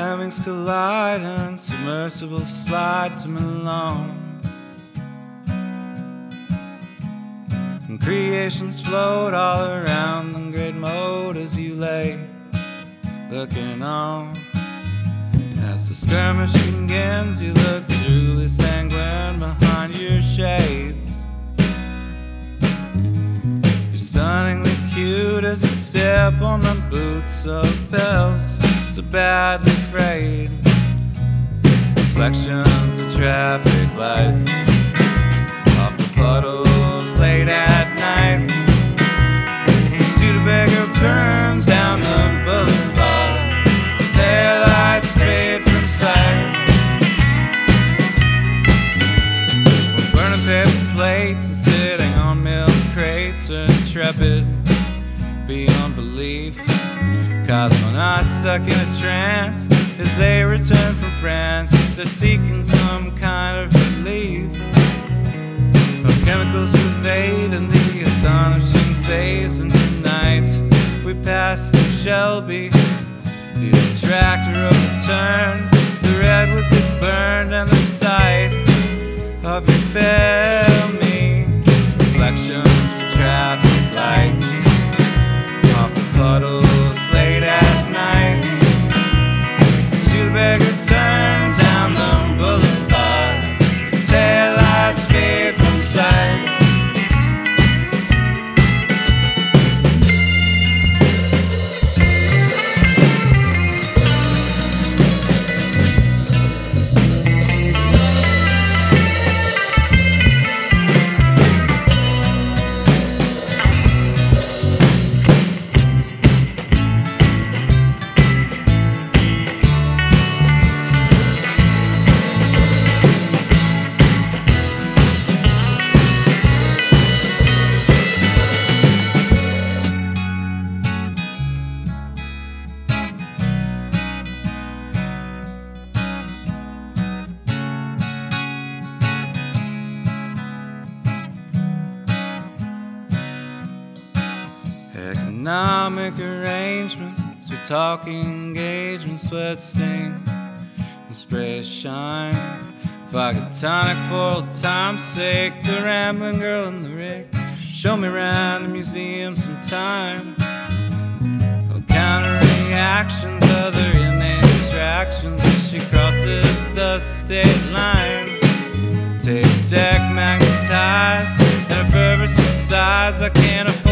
wings collide and submersible slide to Milan. And creations float all around in great mode as you lay looking on. As the skirmish begins, you look truly sanguine behind your shades. You're stunningly cute as you step on the boots of bells so badly frayed. Reflections of traffic lights off the puddles late at night. The Studebaker burns down the boulevard as the taillights fade from sight. We're burning paper plates and sitting on milk crates are intrepid beyond belief. Cosmo and I stuck in a trance as they return from France. They're seeking some kind of relief. Our chemicals pervade and the astonishing saves. And tonight we pass through Shelby. The tractor overturned, the redwoods that burned, and the sight of you failed me. Reflections of traffic lights off the puddles late at night. The Studebaker turns down the boulevard as the taillights fade from sight. Economic arrangements, we talking engagement, sweat stain and spray shine. Vodka tonic for old time's sake, the rambling girl in the rig. Show me around the museum sometime. No counter reactions, other innate distractions as she crosses the state line. Tape deck magnetized and her fervor subsides. I can't afford